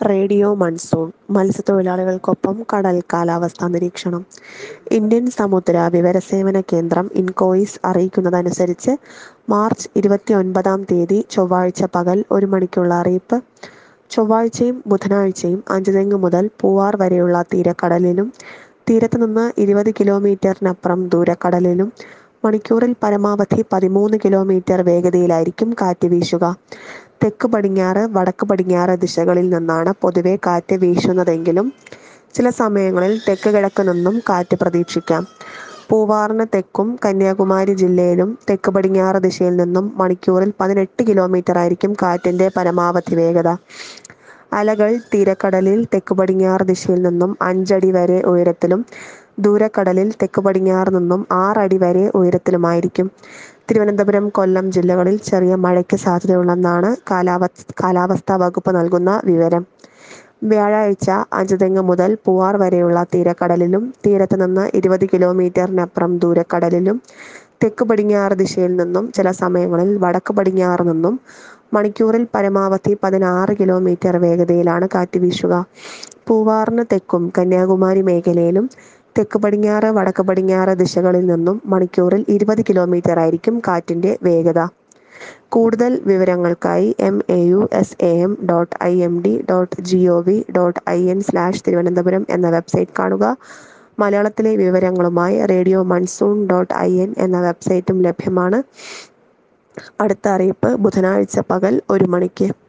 Radio monsoon മത്സ്യത്തൊഴിലാളികൾക്കൊപ്പം കടൽ കാലാവസ്ഥാ നിരീക്ഷണം. ഇന്ത്യൻ സമുദ്ര വിവരസേവന കേന്ദ്രം ഇൻകോയിസ് അറിയിക്കുന്നതനുസരിച്ച് മാർച്ച് 29 ചൊവ്വാഴ്ച പകൽ 1 മണിക്കുള്ള അറിയിപ്പ്. ചൊവ്വാഴ്ചയും ബുധനാഴ്ചയും അഞ്ചുതെങ്ങ് മുതൽ പൂവാർ വരെയുള്ള തീരക്കടലിലും തീരത്തുനിന്ന് 20 കിലോമീറ്ററിനപ്പുറം ദൂരക്കടലിലും മണിക്കൂറിൽ പരമാവധി 13 കിലോമീറ്റർ വേഗതയിലായിരിക്കും കാറ്റ് വീശുക. തെക്ക് പടിഞ്ഞാറ്, വടക്ക് പടിഞ്ഞാറ് ദിശകളിൽ നിന്നാണ് പൊതുവെ കാറ്റ് വീശുന്നതെങ്കിലും ചില സമയങ്ങളിൽ തെക്ക് കിഴക്ക് നിന്നും കാറ്റ് പ്രതീക്ഷിക്കാം. പൂവാറിന് തെക്കും കന്യാകുമാരി ജില്ലയിലും തെക്ക് പടിഞ്ഞാറ് ദിശയിൽ നിന്നും മണിക്കൂറിൽ 18 കിലോമീറ്റർ ആയിരിക്കും കാറ്റിന്റെ പരമാവധി വേഗത. അലകൾ തീരക്കടലിൽ തെക്ക് പടിഞ്ഞാറ് ദിശയിൽ നിന്നും 5 അടി വരെ ഉയരത്തിലും ദൂരക്കടലിൽ തെക്ക് പടിഞ്ഞാറ് നിന്നും 6 അടി വരെ ഉയരത്തിലുമായിരിക്കും. തിരുവനന്തപുരം, കൊല്ലം ജില്ലകളിൽ ചെറിയ മഴയ്ക്ക് സാധ്യതയുണ്ടെന്നാണ് കാലാവസ്ഥാ വകുപ്പ് നൽകുന്ന വിവരം. വ്യാഴാഴ്ച അഞ്ചുതെങ്ങ് മുതൽ പൂവാർ വരെയുള്ള തീരക്കടലിലും തീരത്ത് നിന്ന് 20 കിലോമീറ്ററിനപ്പുറം ദൂരക്കടലിലും തെക്ക് പടിഞ്ഞാറ് ദിശയിൽ നിന്നും ചില സമയങ്ങളിൽ വടക്ക് പടിഞ്ഞാറ് നിന്നും മണിക്കൂറിൽ പരമാവധി 16 കിലോമീറ്റർ വേഗതയിലാണ് കാറ്റ് വീശുക. പൂവാറിന് തെക്കും കന്യാകുമാരി മേഖലയിലും തെക്ക് പടിഞ്ഞാറ്, വടക്ക് പടിഞ്ഞാറ് ദിശകളിൽ നിന്നും മണിക്കൂറിൽ 20 കിലോമീറ്റർ ആയിരിക്കും കാറ്റിന്റെ വേഗത. കൂടുതൽ വിവരങ്ങൾക്കായി mau.imd.gov.in/തിരുവനന്തപുരം എന്ന വെബ്സൈറ്റ് കാണുക. മലയാളത്തിലെ വിവരങ്ങളുമായി radio-monsoon.in എന്ന വെബ്സൈറ്റും ലഭ്യമാണ്. അടുത്ത അറിയിപ്പ് ബുധനാഴ്ച പകൽ 1 മണിക്ക്.